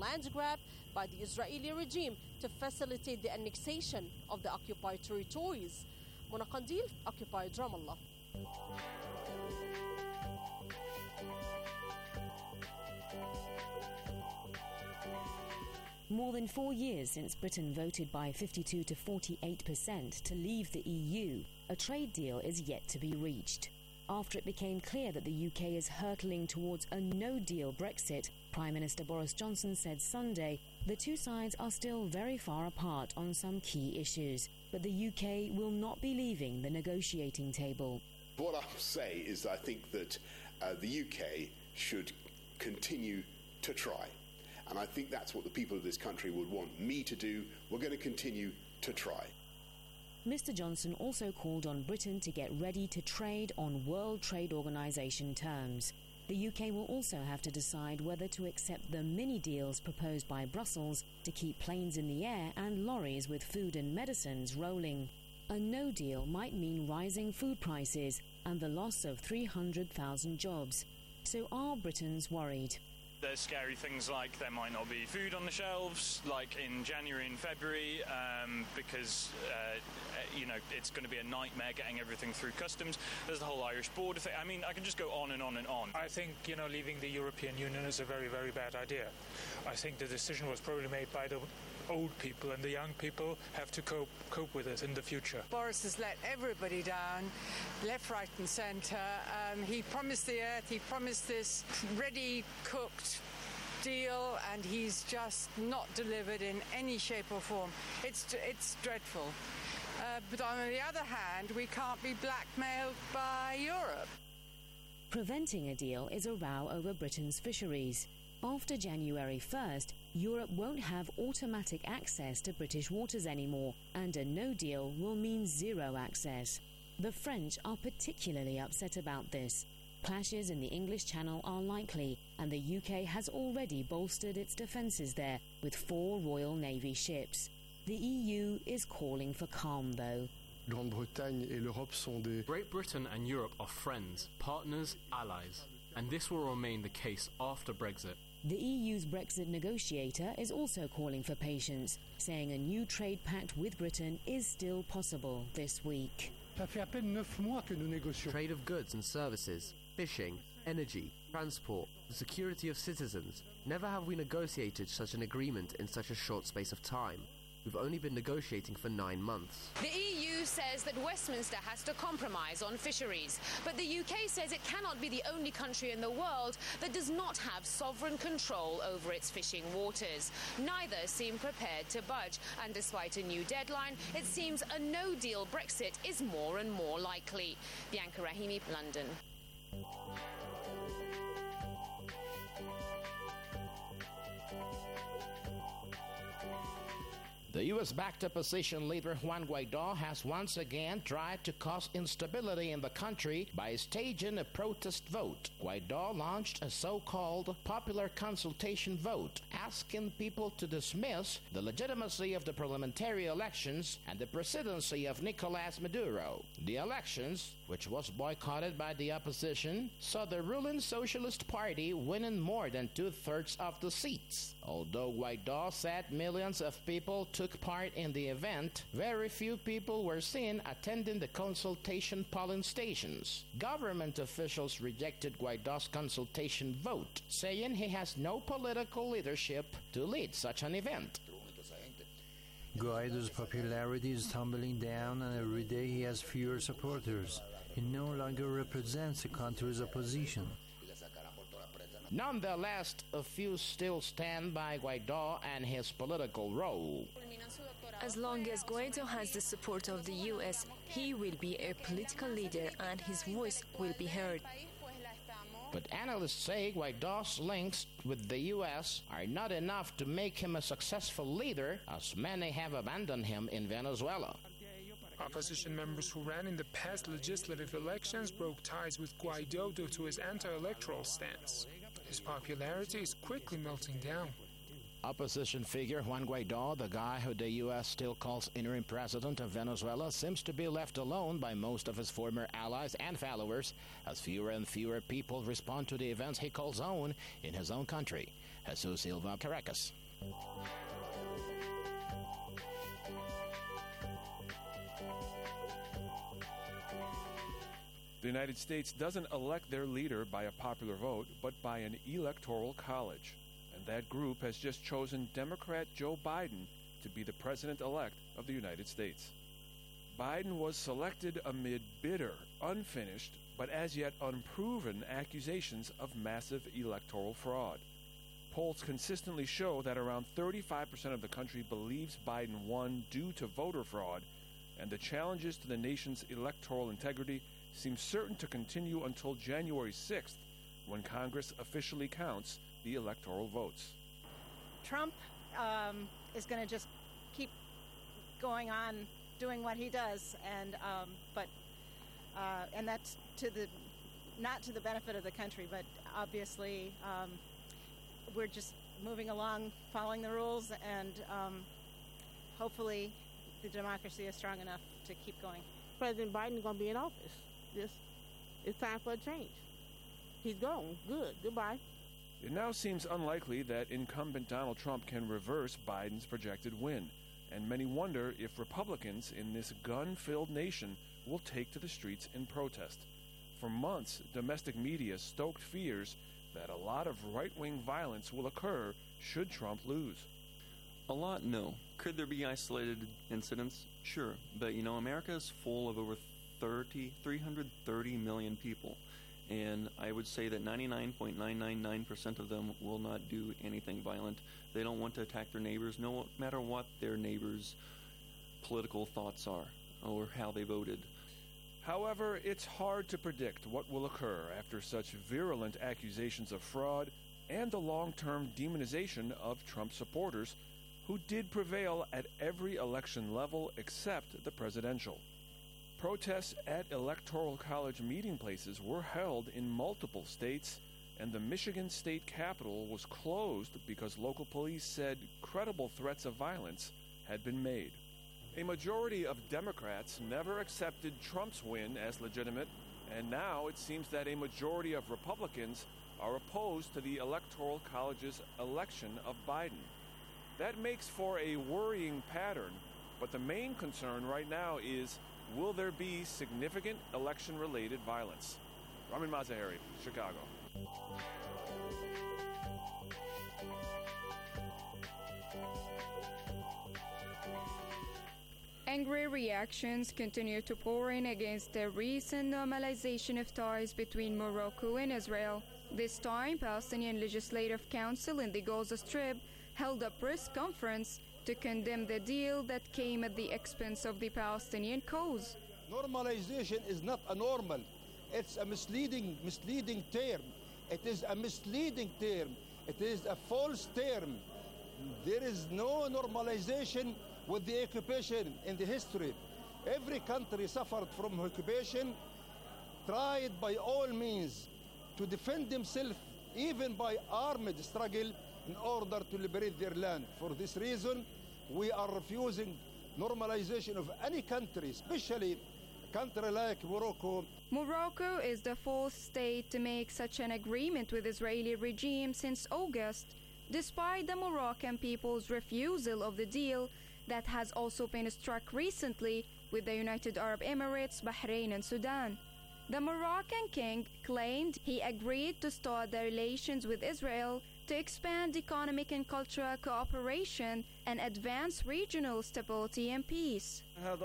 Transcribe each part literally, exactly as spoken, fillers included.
land grab by the Israeli regime to facilitate the annexation of the occupied territories. Mona Qandil, occupied Ramallah. More than four years since Britain voted by fifty-two to forty-eight percent to leave the E U, a trade deal is yet to be reached. After it became clear that the U K is hurtling towards a no-deal Brexit, Prime Minister Boris Johnson said Sunday the two sides are still very far apart on some key issues, but the U K will not be leaving the negotiating table. What I'll say is I think that uh, the U K should continue to try. And I think that's what the people of this country would want me to do. We're going to continue to try. Mister Johnson also called on Britain to get ready to trade on World Trade Organization terms. The U K will also have to decide whether to accept the mini-deals proposed by Brussels to keep planes in the air and lorries with food and medicines rolling. A no deal might mean rising food prices and the loss of three hundred thousand jobs. So are Britons worried? There's scary things like there might not be food on the shelves, like in January and February, um, because, uh, you know, it's going to be a nightmare getting everything through customs. There's the whole Irish border thing. I mean, I can just go on and on and on. I think, you know, leaving the European Union is a very, very bad idea. I think the decision was probably made by the old people, and the young people have to cope cope with it in the future. Boris has let everybody down, left, right and centre. Um, he promised the earth, he promised this ready-cooked deal, and he's just not delivered in any shape or form. It's, it's dreadful. Uh, but on the other hand, we can't be blackmailed by Europe. Preventing a deal is a row over Britain's fisheries. After January first, Europe won't have automatic access to British waters anymore, and a no deal will mean zero access. The French are particularly upset about this. Clashes in the English Channel are likely, and the U K has already bolstered its defences there with four Royal Navy ships. The E U is calling for calm, though. Great Britain and Europe are friends, partners, allies, and this will remain the case after Brexit. The E U's Brexit negotiator is also calling for patience, saying a new trade pact with Britain is still possible this week. Trade of goods and services, fishing, energy, transport, the security of citizens. Never have we negotiated such an agreement in such a short space of time. We've only been negotiating for nine months. The E U says that Westminster has to compromise on fisheries, but the U K says it cannot be the only country in the world that does not have sovereign control over its fishing waters. Neither seem prepared to budge, and despite a new deadline, it seems a no-deal Brexit is more and more likely. Bianca Rahimi, London. The U S-backed opposition leader Juan Guaidó has once again tried to cause instability in the country by staging a protest vote. Guaidó launched a so-called popular consultation vote, asking people to dismiss the legitimacy of the parliamentary elections and the presidency of Nicolás Maduro. The elections, which was boycotted by the opposition, saw the ruling Socialist Party winning more than two-thirds of the seats. Although Guaidó said millions of people took part in the event, very few people were seen attending the consultation polling stations. Government officials rejected Guaidó's consultation vote, saying he has no political leadership to lead such an event. Guaido's popularity is tumbling down, and every day he has fewer supporters. He no longer represents the country's opposition. Nonetheless, a few still stand by Guaidó and his political role. As long as Guaidó has the support of the U S, he will be a political leader and his voice will be heard. But analysts say Guaidó's links with the U S are not enough to make him a successful leader, as many have abandoned him in Venezuela. Opposition members who ran in the past legislative elections broke ties with Guaidó due to his anti-electoral stance. His popularity is quickly melting down. Opposition figure Juan Guaidó, the guy who the U S still calls interim president of Venezuela, seems to be left alone by most of his former allies and followers, as fewer and fewer people respond to the events he calls own in his own country. Jesus Silva, Caracas. The United States doesn't elect their leader by a popular vote, but by an electoral college. And that group has just chosen Democrat Joe Biden to be the president-elect of the United States. Biden was selected amid bitter, unfinished, but as yet unproven accusations of massive electoral fraud. Polls consistently show that around thirty-five percent of the country believes Biden won due to voter fraud, and the challenges to the nation's electoral integrity seem certain to continue until January sixth, when Congress officially counts the electoral votes. Trump um, is going to just keep going on doing what he does, and um, but uh, and that's to the not to the benefit of the country, but obviously um, we're just moving along, following the rules, and um, hopefully the democracy is strong enough to keep going. President Biden is going to be in office. This it's time for a change. He's gone. Good. Goodbye. It now seems unlikely that incumbent Donald Trump can reverse Biden's projected win, and many wonder if Republicans in this gun-filled nation will take to the streets in protest. For months, domestic media stoked fears that a lot of right-wing violence will occur should Trump lose. A lot, no. Could there be isolated incidents? Sure. But, you know, America is full of over thirty, three hundred thirty million people. And I would say that ninety-nine point nine nine nine percent of them will not do anything violent. They don't want to attack their neighbors, no matter what their neighbors' political thoughts are or how they voted. However, it's hard to predict what will occur after such virulent accusations of fraud and the long-term demonization of Trump supporters, who did prevail at every election level except the presidential. Protests at Electoral College meeting places were held in multiple states, and the Michigan state capitol was closed because local police said credible threats of violence had been made. A majority of Democrats never accepted Trump's win as legitimate, and now it seems that a majority of Republicans are opposed to the Electoral College's election of Biden. That makes for a worrying pattern, but the main concern right now is, will there be significant election-related violence? Ramin Mazaheri, Chicago. Angry reactions continue to pour in against the recent normalization of ties between Morocco and Israel. This time, Palestinian Legislative Council in the Gaza Strip held a press conference to condemn the deal that came at the expense of the Palestinian cause. Normalization is not a normal. It's a misleading, misleading term. It is a misleading term. It is a false term. There is no normalization with the occupation in the history. Every country suffered from occupation, tried by all means to defend themselves, even by armed struggle, in order to liberate their land. For this reason, we are refusing normalization of any country, especially a country like Morocco. Morocco is the fourth state to make such an agreement with the Israeli regime since August, despite the Moroccan people's refusal of the deal that has also been struck recently with the United Arab Emirates, Bahrain, and Sudan. The Moroccan king claimed he agreed to start the relations with Israel to expand economic and cultural cooperation and advance regional stability and peace.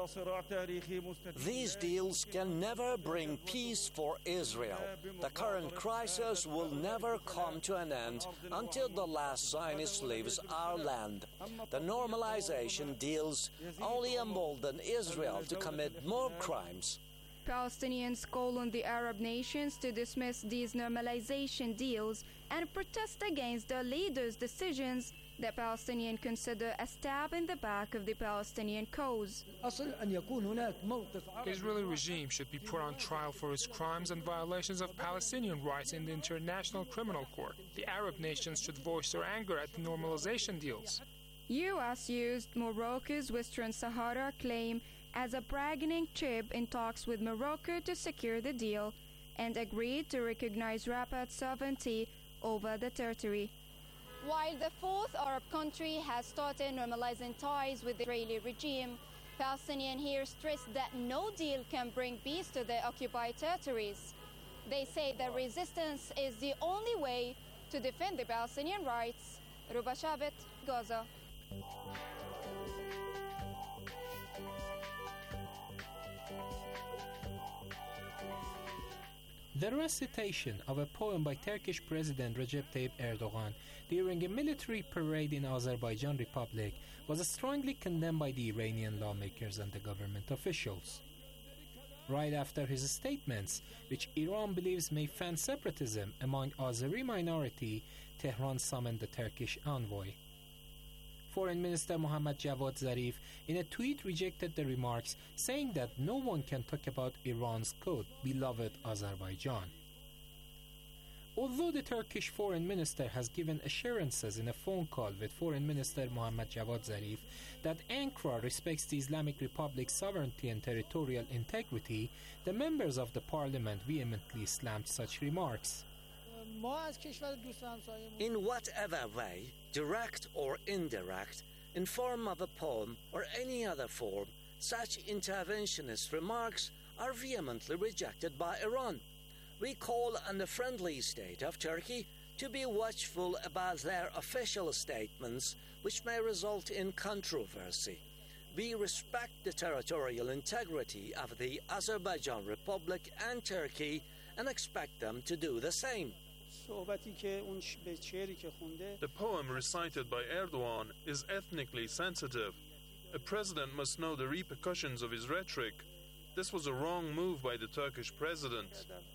These deals can never bring peace for Israel. The current crisis will never come to an end until the last Zionist leaves our land. The normalization deals only embolden Israel to commit more crimes. Palestinians call on the Arab nations to dismiss these normalization deals and protest against the leaders' decisions that Palestinians consider a stab in the back of the Palestinian cause. The Israeli regime should be put on trial for its crimes and violations of Palestinian rights in the International Criminal Court. The Arab nations should voice their anger at the normalization deals. U S used Morocco's Western Sahara claim as a bargaining chip in talks with Morocco to secure the deal, and agreed to recognize Rabat sovereignty over the territory. While the fourth Arab country has started normalizing ties with the Israeli regime, Palestinians here stress that no deal can bring peace to the occupied territories. They say that resistance is the only way to defend the Palestinian rights. Ruba Shabit, Gaza. The recitation of a poem by Turkish President Recep Tayyip Erdogan during a military parade in Azerbaijan Republic was strongly condemned by the Iranian lawmakers and the government officials. Right after his statements, which Iran believes may fan separatism among Azeri minority, Tehran summoned the Turkish envoy. Foreign Minister Mohammad Javad Zarif in a tweet rejected the remarks, saying that no one can talk about Iran's quote, beloved Azerbaijan. Although the Turkish Foreign Minister has given assurances in a phone call with Foreign Minister Mohammad Javad Zarif that Ankara respects the Islamic Republic's sovereignty and territorial integrity, the members of the parliament vehemently slammed such remarks. In whatever way, direct or indirect, in form of a poem or any other form, such interventionist remarks are vehemently rejected by Iran. We call on the friendly state of Turkey to be watchful about their official statements, which may result in controversy. We respect the territorial integrity of the Azerbaijan Republic and Turkey and expect them to do the same. The poem recited by Erdogan is ethnically sensitive. A president must know the repercussions of his rhetoric. This was a wrong move by the Turkish president.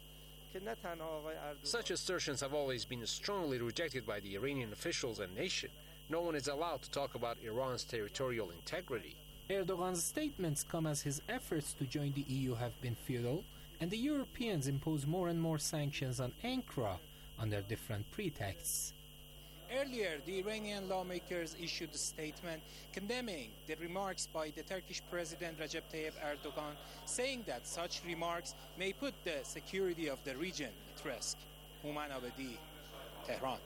Such assertions have always been strongly rejected by the Iranian officials and nation. No one is allowed to talk about Iran's territorial integrity. Erdogan's statements come as his efforts to join the E U have been futile, and the Europeans impose more and more sanctions on Ankara under different pretexts. Earlier, the Iranian lawmakers issued a statement condemning the remarks by the Turkish President Recep Tayyip Erdogan, saying that such remarks may put the security of the region at risk. Houman Abedi, Tehran.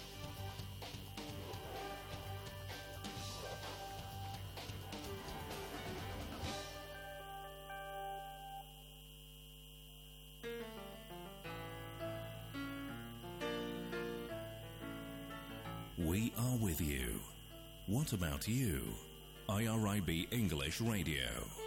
We are with you. What about you? I R I B English Radio.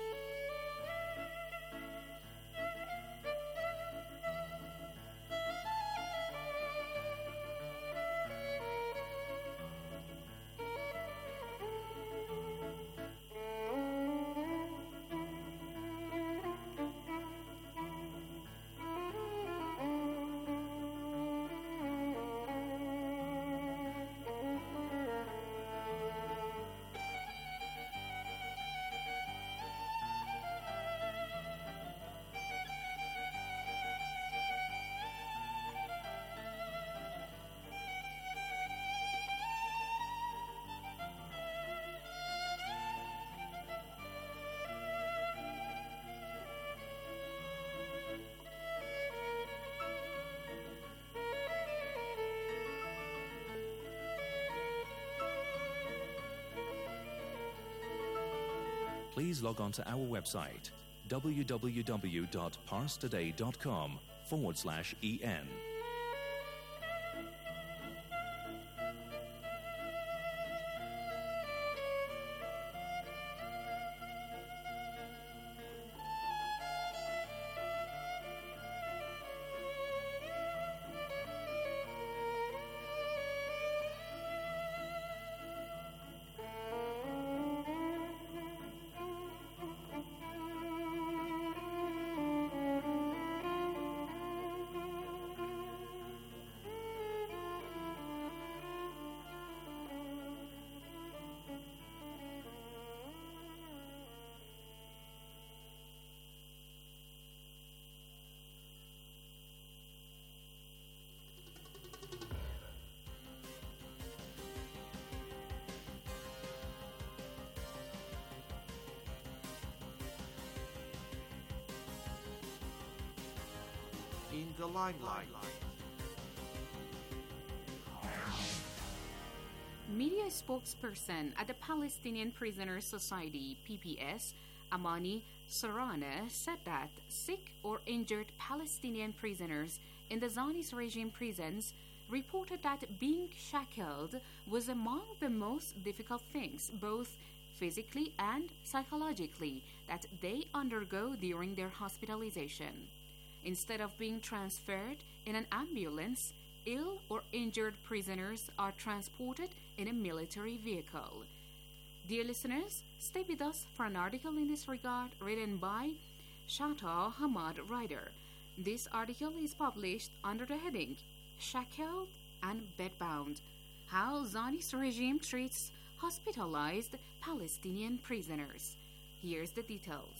Please log on to our website, www.parstoday.com forward slash EN. In the limelight. media spokesperson at the Palestinian Prisoners Society, P P S, Amani Sarana, said that sick or injured Palestinian prisoners in the Zionist regime prisons reported that being shackled was among the most difficult things, both physically and psychologically, that they undergo during their hospitalization. Instead of being transferred in an ambulance, ill or injured prisoners are transported in a military vehicle. Dear listeners, stay with us for an article in this regard written by Shata Hamad Ryder. This article is published under the heading Shackled and Bedbound: How Zionist Regime Treats Hospitalized Palestinian Prisoners. Here's the details.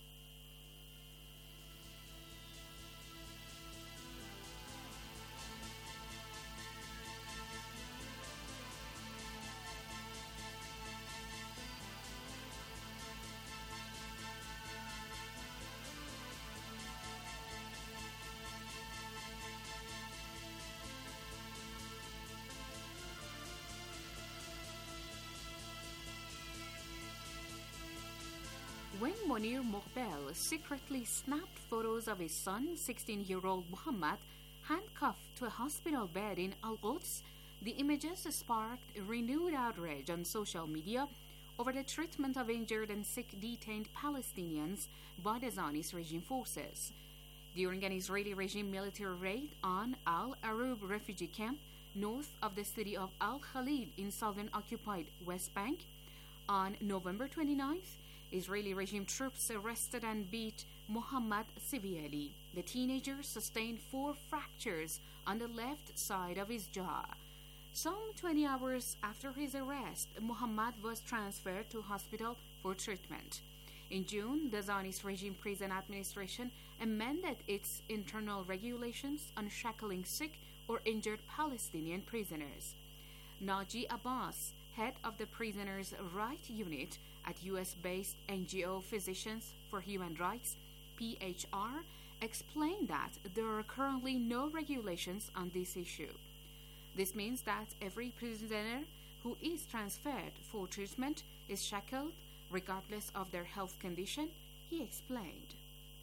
When Monir Moghbel secretly snapped photos of his son, sixteen-year-old Muhammad, handcuffed to a hospital bed in Al-Quds, the images sparked renewed outrage on social media over the treatment of injured and sick detained Palestinians by the Zionist regime forces. During an Israeli regime military raid on Al-Arub refugee camp north of the city of Al-Khalid in southern occupied West Bank, on November twenty-ninth, Israeli regime troops arrested and beat Muhammad severely. The teenager sustained four fractures on the left side of his jaw. Some twenty hours after his arrest, Muhammad was transferred to hospital for treatment. In June, the Zionist regime prison administration amended its internal regulations on shackling sick or injured Palestinian prisoners. Naji Abbas, head of the Prisoners' Rights Unit at U S-based N G O Physicians for Human Rights, P H R, explained that there are currently no regulations on this issue. This means that every prisoner who is transferred for treatment is shackled regardless of their health condition, he explained.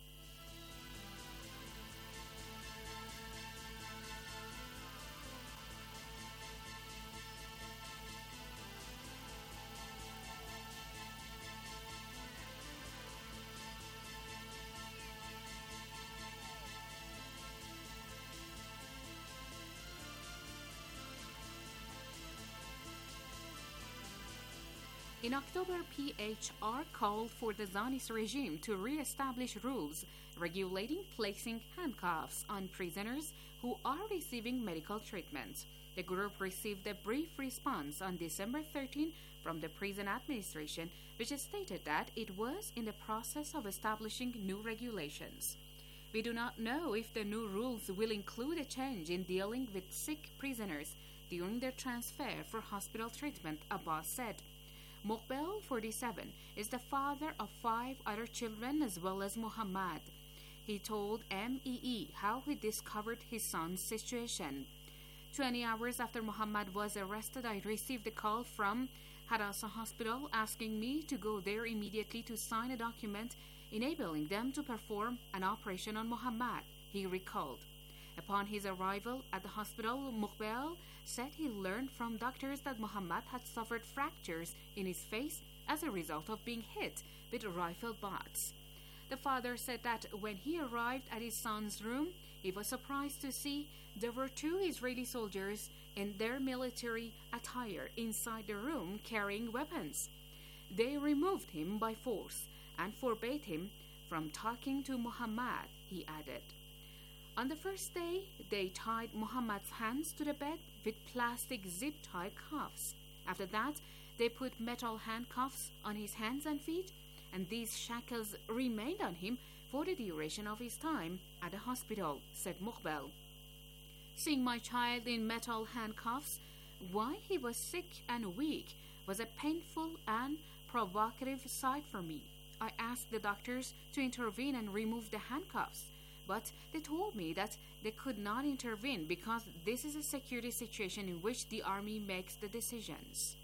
In October, P H R called for the Zionist regime to re-establish rules regulating placing handcuffs on prisoners who are receiving medical treatment. The group received a brief response on December thirteenth from the prison administration, which stated that it was in the process of establishing new regulations. We do not know if the new rules will include a change in dealing with sick prisoners during their transfer for hospital treatment, Abbas said. Moghbel, forty-seven, is the father of five other children as well as Muhammad. He told M E E how he discovered his son's situation. Twenty hours after Muhammad was arrested, I received a call from Hadassah Hospital asking me to go there immediately to sign a document enabling them to perform an operation on Muhammad, he recalled. Upon his arrival at the hospital, Moghbel said he learned from doctors that Muhammad had suffered fractures in his face as a result of being hit with rifle butts. The father said that when he arrived at his son's room, he was surprised to see there were two Israeli soldiers in their military attire inside the room carrying weapons. They removed him by force and forbade him from talking to Muhammad, he added. On the first day, they tied Muhammad's hands to the bed with plastic zip-tied cuffs. After that, they put metal handcuffs on his hands and feet, and these shackles remained on him for the duration of his time at the hospital, said Moghbel. Seeing my child in metal handcuffs while he was sick and weak was a painful and provocative sight for me. I asked the doctors to intervene and remove the handcuffs, But they told me that they could not intervene because this is a security situation in which the army makes the decisions.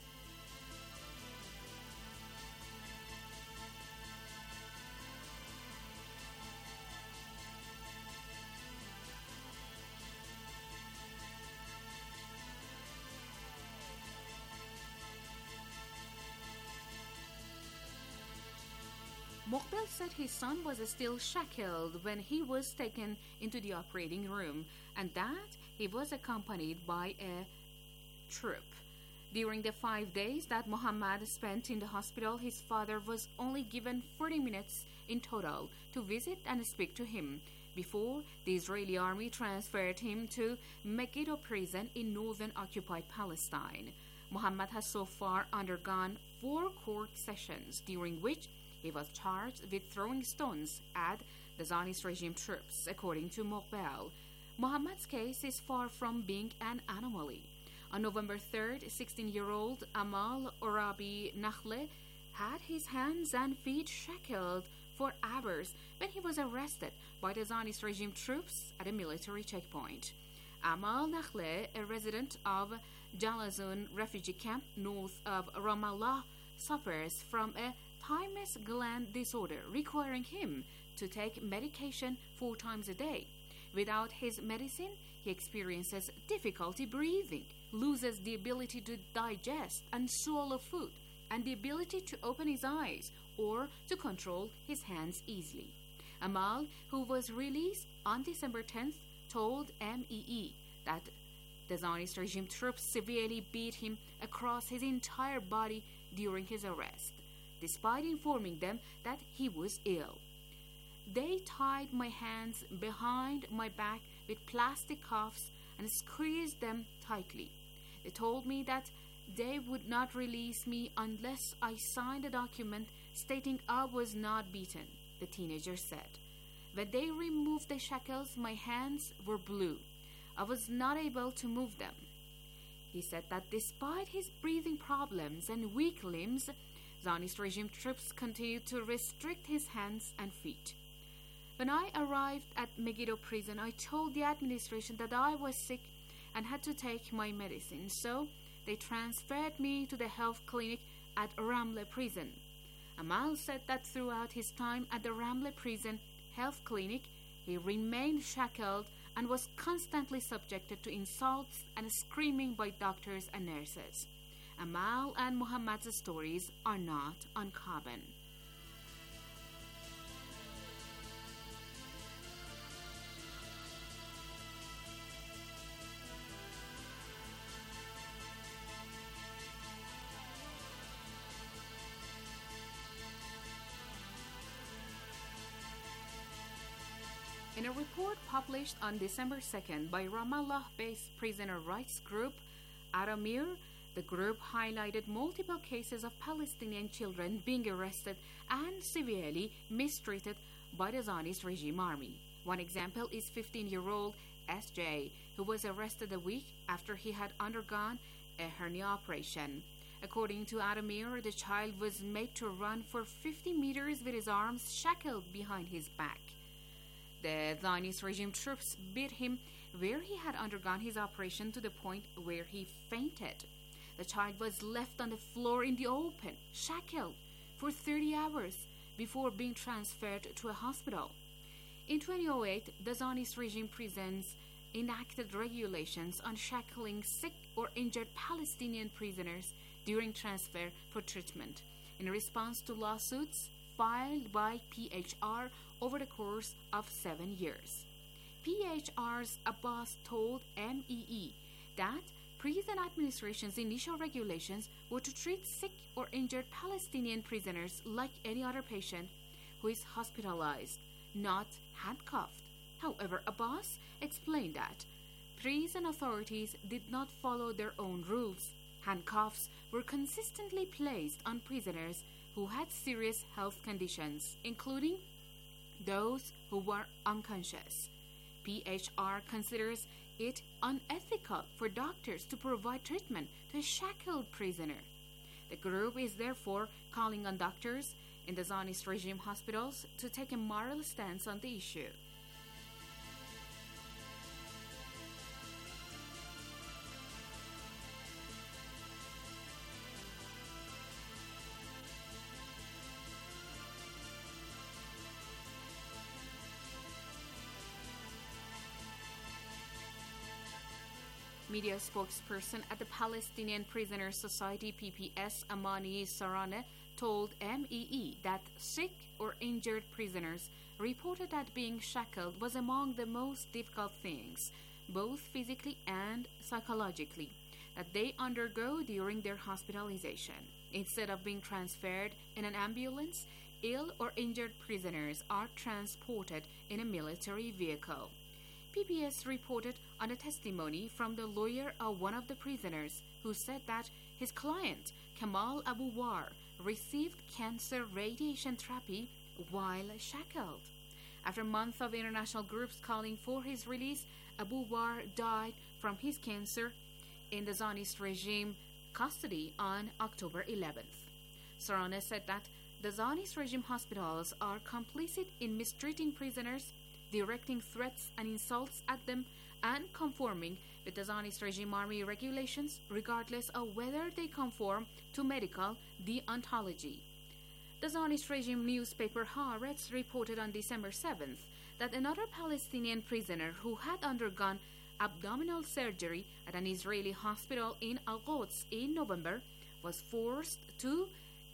Moqbel said his son was still shackled when he was taken into the operating room and that he was accompanied by a troop. During the five days that Mohammad spent in the hospital, his father was only given forty minutes in total to visit and speak to him before the Israeli army transferred him to Megiddo prison in northern occupied Palestine. Mohammad has so far undergone four court sessions during which he was charged with throwing stones at the Zionist regime troops, according to Moqbel. Mohammad's case is far from being an anomaly. On November third, sixteen-year-old Amal Orabi Nakhle had his hands and feet shackled for hours when he was arrested by the Zionist regime troops at a military checkpoint. Amal Nakhle, a resident of Jalazun refugee camp north of Ramallah, suffers from a thymus gland disorder requiring him to take medication four times a day. Without his medicine, he experiences difficulty breathing, loses the ability to digest and swallow food, and the ability to open his eyes or to control his hands easily. Amal, who was released on December tenth, told M E E that the Zionist regime troops severely beat him across his entire body during his arrest, despite informing them that he was ill. They tied my hands behind my back with plastic cuffs and squeezed them tightly. They told me that they would not release me unless I signed a document stating I was not beaten, the teenager said. When they removed the shackles, my hands were blue. I was not able to move them. He said that despite his breathing problems and weak limbs, Zionist regime troops continued to restrict his hands and feet. When I arrived at Megiddo prison, I told the administration that I was sick and had to take my medicine, so they transferred me to the health clinic at Ramle prison. Amal said that throughout his time at the Ramle prison health clinic, he remained shackled and was constantly subjected to insults and screaming by doctors and nurses. Amal and Muhammad's stories are not uncommon. In a report published on December second by Ramallah-based prisoner rights group Aramir, the group highlighted multiple cases of Palestinian children being arrested and severely mistreated by the Zionist regime army. One example is fifteen-year-old S J, who was arrested a week after he had undergone a hernia operation. According to Aramir, the child was made to run for fifty meters with his arms shackled behind his back. The Zionist regime troops beat him where he had undergone his operation to the point where he fainted. The child was left on the floor in the open, shackled, for thirty hours before being transferred to a hospital. In twenty oh eight, the Zionist regime prisons enacted regulations on shackling sick or injured Palestinian prisoners during transfer for treatment in response to lawsuits filed by P H R over the course of seven years. P H R's Abbas told M E E that prison administration's initial regulations were to treat sick or injured Palestinian prisoners like any other patient who is hospitalized, not handcuffed. However, Abbas explained that prison authorities did not follow their own rules. Handcuffs were consistently placed on prisoners who had serious health conditions, including those who were unconscious. P H R considers it unethical for doctors to provide treatment to a shackled prisoner. The group is therefore calling on doctors in the Zionist regime hospitals to take a moral stance on the issue. Media spokesperson at the Palestinian Prisoners Society P P S, Amani Sarane, told M E E that sick or injured prisoners reported that being shackled was among the most difficult things, both physically and psychologically, that they undergo during their hospitalization. Instead of being transferred in an ambulance, ill or injured prisoners are transported in a military vehicle. P B S reported on a testimony from the lawyer of one of the prisoners who said that his client, Kamal Abu War, received cancer radiation therapy while shackled. After months of international groups calling for his release, Abu War died from his cancer in the Zionist regime custody on October eleventh. Sarane said that the Zionist regime hospitals are complicit in mistreating prisoners, directing threats and insults at them, and conforming with the Zionist regime army regulations, regardless of whether they conform to medical deontology. The Zionist regime newspaper Haaretz reported on December seventh that another Palestinian prisoner who had undergone abdominal surgery at an Israeli hospital in Al-Quds in November was forced to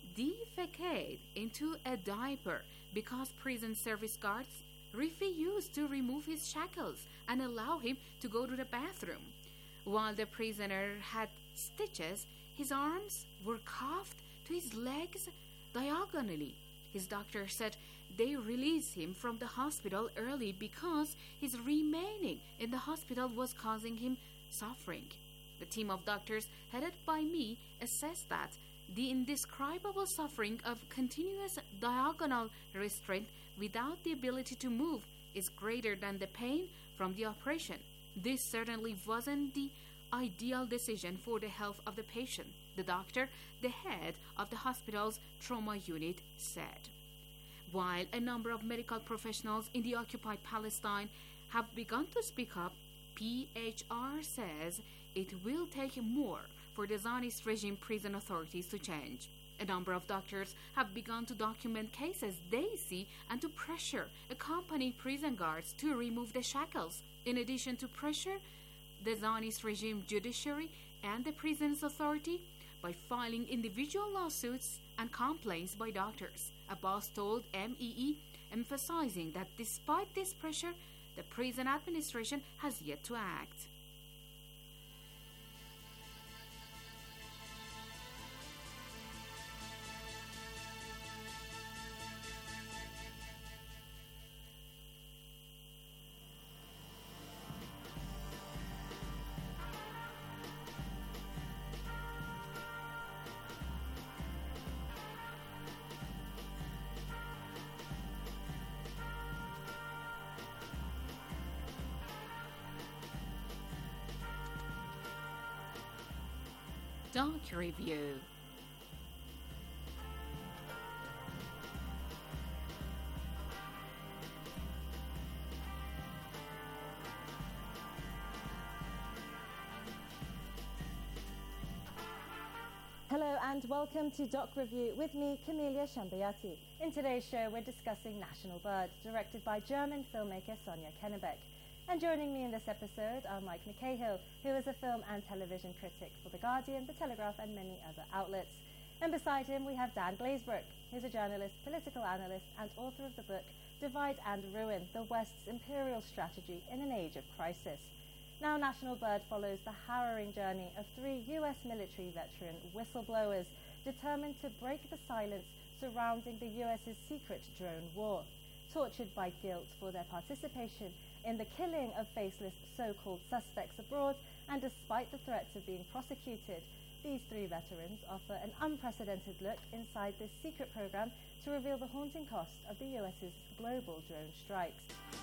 defecate into a diaper because prison service guards refused to remove his shackles and allow him to go to the bathroom. While the prisoner had stitches, his arms were cuffed to his legs diagonally. His doctor said they released him from the hospital early because his remaining in the hospital was causing him suffering. The team of doctors headed by me assessed that the indescribable suffering of continuous diagonal restraint without the ability to move is greater than the pain from the operation. This certainly wasn't the ideal decision for the health of the patient, the doctor, the head of the hospital's trauma unit, said. While a number of medical professionals in the occupied Palestine have begun to speak up, P H R says it will take more for the Zionist regime prison authorities to change. A number of doctors have begun to document cases they see and to pressure accompanying prison guards to remove the shackles, in addition to pressure the Zionist regime judiciary and the prisons authority by filing individual lawsuits and complaints by doctors. Abbas told M E E, emphasizing that despite this pressure, the prison administration has yet to act. Doc Review. Hello and welcome to Doc Review with me, Camelia Shambayati. In today's show, we're discussing National Bird, directed by German filmmaker Sonja Kennebeck. And joining me in this episode are Mike McCahill, who is a film and television critic for The Guardian, The Telegraph and many other outlets. And beside him we have Dan Glazebrook, who's a journalist, political analyst and author of the book Divide and Ruin, The West's Imperial Strategy in an Age of Crisis. Now National Bird follows the harrowing journey of three U S military veteran whistleblowers determined to break the silence surrounding the U S's secret drone war. Tortured by guilt for their participation in the killing of faceless so-called suspects abroad, and despite the threats of being prosecuted, these three veterans offer an unprecedented look inside this secret program to reveal the haunting cost of the U S's global drone strikes.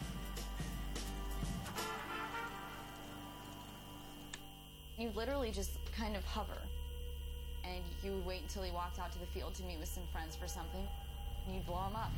You literally just kind of hover, and you would wait until he walked out to the field to meet with some friends for something, and you'd blow him up.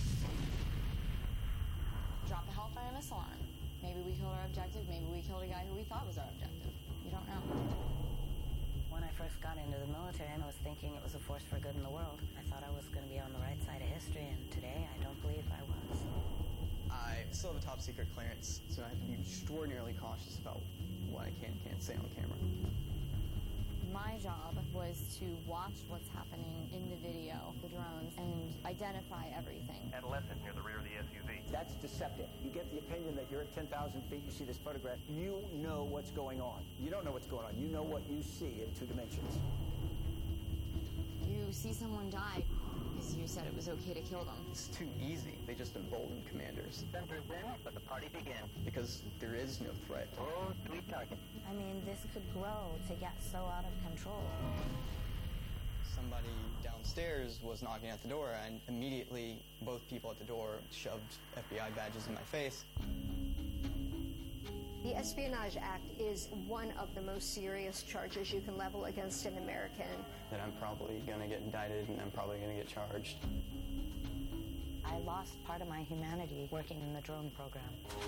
Drop a Hellfire missile on him. Maybe we killed our objective, maybe we killed a guy who we thought was our objective. You don't know. When I first got into the military, I was thinking it was a force for good in the world. I thought I was going to be on the right side of history, and today I don't believe I was. I still have a top secret clearance, so I have to be extraordinarily cautious about what I can and can't say on camera. My job was to watch what's happening in the video, the drones, and identify everything. Adolescent near the rear of the S U V. That's deceptive. You get the opinion that you're at ten thousand feet, you see this photograph, you know what's going on. You don't know what's going on. You know what you see in two dimensions. You see someone die because you said it was okay to kill them. It's too easy. They just embolden commanders. Let the party begin. Because there is no threat. Oh, sweet target. I mean, this could grow to get so out of control. Somebody downstairs was knocking at the door, and immediately both people at the door shoved F B I badges in my face. The Espionage Act is one of the most serious charges you can level against an American. That I'm probably going to get indicted and I'm probably going to get charged. I lost part of my humanity working in the drone program.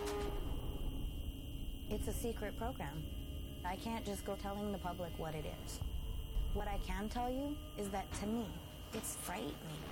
It's a secret program. I can't just go telling the public what it is. What I can tell you is that, to me, it's frightening.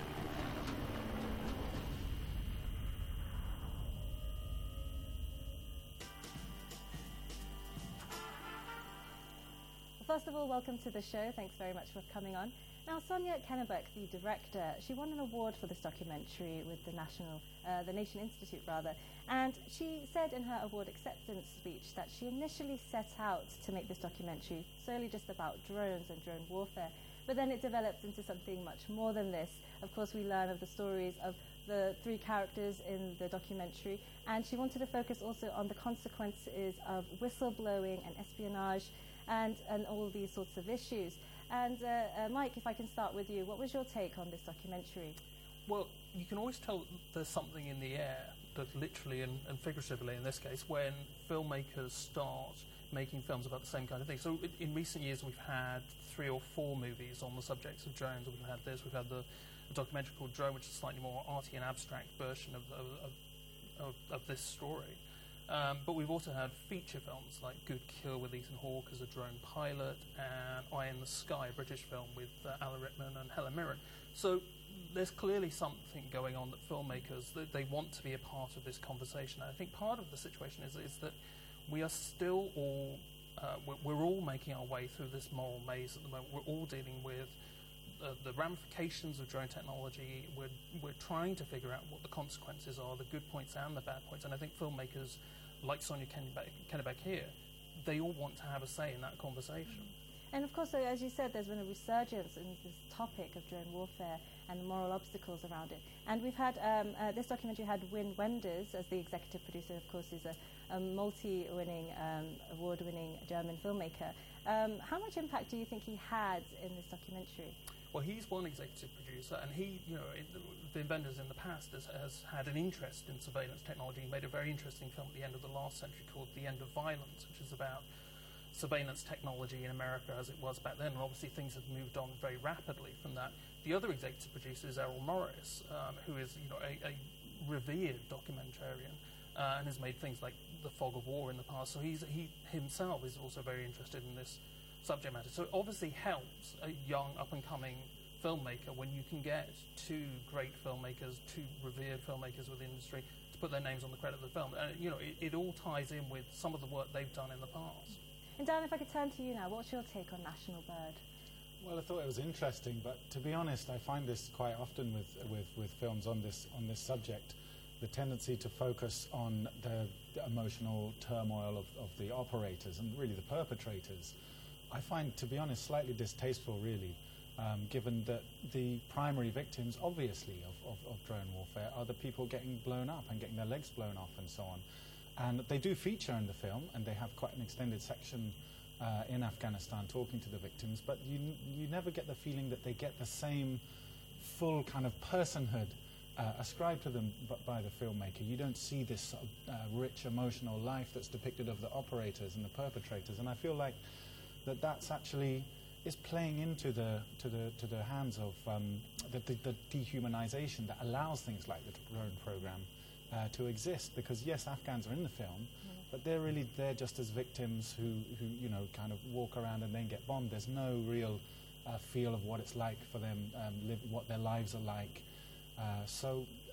First of all, welcome to the show. Thanks very much for coming on. Now, Sonia Kennebec, the director, she won an award for this documentary with the National, uh, the Nation Institute, rather, and she said in her award acceptance speech that she initially set out to make this documentary solely just about drones and drone warfare, but then it developed into something much more than this. Of course, we learn of the stories of the three characters in the documentary, and she wanted to focus also on the consequences of whistleblowing and espionage and, and all these sorts of issues. And uh, uh, Mike, if I can start with you, what was your take on this documentary? Well, you can always tell there's something in the air, that literally and, and figuratively in this case, when filmmakers start making films about the same kind of thing. So in, in recent years we've had three or four movies on the subjects of drones. We've had this, we've had the a documentary called Drone, which is a slightly more arty and abstract version of, of, of, of, of this story. Um, but we've also had feature films like Good Kill with Ethan Hawke as a drone pilot, and Eye in the Sky, a British film with uh, Alan Rickman and Helen Mirren. So there's clearly something going on that filmmakers, that they want to be a part of this conversation. And I think part of the situation is, is that we are still all, uh, we're, we're all making our way through this moral maze at the moment. We're all dealing with uh, the ramifications of drone technology. We're, we're trying to figure out what the consequences are, the good points and the bad points. And I think filmmakers like Sonia Kennebec here, they all want to have a say in that conversation. And of course, so as you said, there's been a resurgence in this topic of drone warfare and the moral obstacles around it. And we've had, um, uh, this documentary had Wim Wenders as the executive producer, of course, is a, a multi-winning, um, award-winning German filmmaker. Um, how much impact do you think he had in this documentary? Well, he's one executive producer, and he, you know, it, Wim Wenders in the past has, has had an interest in surveillance technology. He made a very interesting film at the end of the last century called The End of Violence, which is about surveillance technology in America as it was back then, and obviously things have moved on very rapidly from that. The other executive producer is Errol Morris, um, who is, you know, a, a revered documentarian uh, and has made things like The Fog of War in the past. So he's, he himself is also very interested in this subject matter. So it obviously helps a young, up-and-coming filmmaker when you can get two great filmmakers, two revered filmmakers within the industry, to put their names on the credit of the film. And, you know, it, it all ties in with some of the work they've done in the past. And Dan, if I could turn to you now, what's your take on National Bird? Well, I thought it was interesting, but to be honest, I find this quite often with, with, with films on this on this subject, the tendency to focus on the, the emotional turmoil of, of the operators and really the perpetrators. I find, to be honest, slightly distasteful, really, um, given that the primary victims, obviously, of, of, of drone warfare are the people getting blown up and getting their legs blown off and so on. And they do feature in the film, and they have quite an extended section uh, in Afghanistan talking to the victims, but you, you never get the feeling that they get the same full kind of personhood uh, ascribed to them b by the filmmaker. You don't see this sort of, uh, rich emotional life that's depicted of the operators and the perpetrators, and I feel like that that's actually is playing into the to the to the hands of um, the, the, the dehumanization that allows things like the drone program uh, to exist. Because yes, Afghans are in the film, mm. but they're really there just as victims who who you know kind of walk around and then get bombed. There's no real uh, feel of what it's like for them, um, live, what their lives are like. Uh, so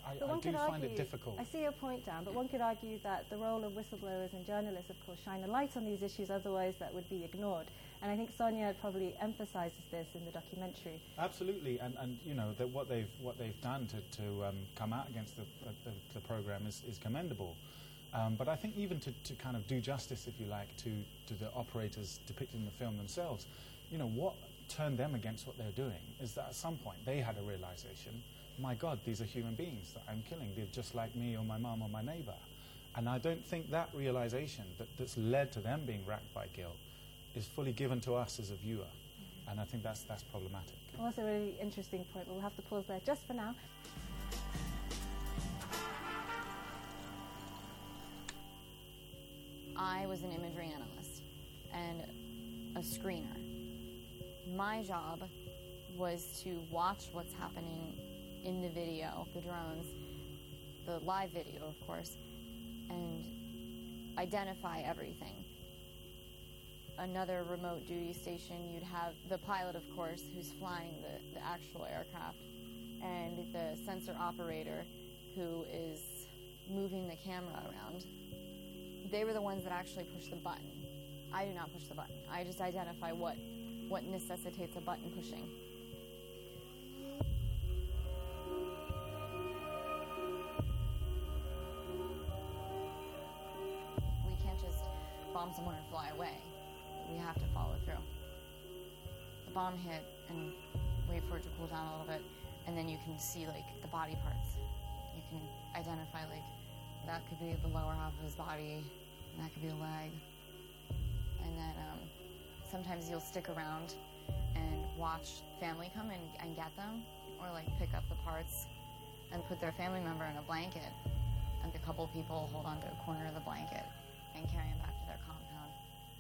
I, But I one do could find argue, it difficult. I see your point, Dan, but one could argue that the role of whistleblowers and journalists, of course, shine a light on these issues, otherwise that would be ignored. And I think Sonia probably emphasises this in the documentary. Absolutely, and, and you know, that what they've what they've done to, to um, come out against the, the, the program is, is commendable. Um, but I think even to, to kind of do justice, if you like, to, to the operators depicted in the film themselves, you know, what turned them against what they're doing is that at some point they had a realization, my God, these are human beings that I'm killing. They're just like me or my mum or my neighbor. And I don't think that realization that, that's led to them being racked by guilt is fully given to us as a viewer. Mm-hmm. And I think that's, that's problematic. Well, that's a really interesting point. We'll have to pause there just for now. I was an imagery analyst and a screener. My job was to watch what's happening in the video, the drones, the live video, of course, and identify everything. Another remote duty station, you'd have the pilot, of course, who's flying the, the actual aircraft, and the sensor operator who is moving the camera around. They were the ones that actually push the button. I do not push the button. I just identify what, what necessitates a button pushing. We can't just bomb someone and fly away. We have to follow through. The bomb hit and wait for it to cool down a little bit, and then you can see like the body parts. You can identify like that could be the lower half of his body, and that could be a leg. And then um, sometimes you'll stick around and watch family come and, and get them, or like pick up the parts and put their family member in a blanket, and a couple people hold onto a corner of the blanket and carry him back to their compound.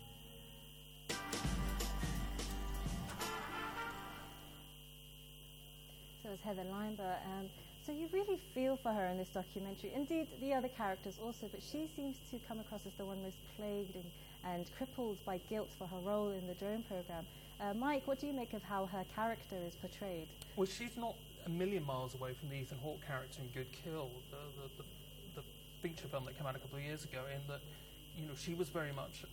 So it's Heather Lineber. Um, so you really feel for her in this documentary. Indeed, the other characters also, but she seems to come across as the one most plagued and, and crippled by guilt for her role in the drone program. Uh, Mike, what do you make of how her character is portrayed? Well, she's not a million miles away from the Ethan Hawke character in Good Kill, the, the, the, the feature film that came out a couple of years ago, in that, you know, she was very much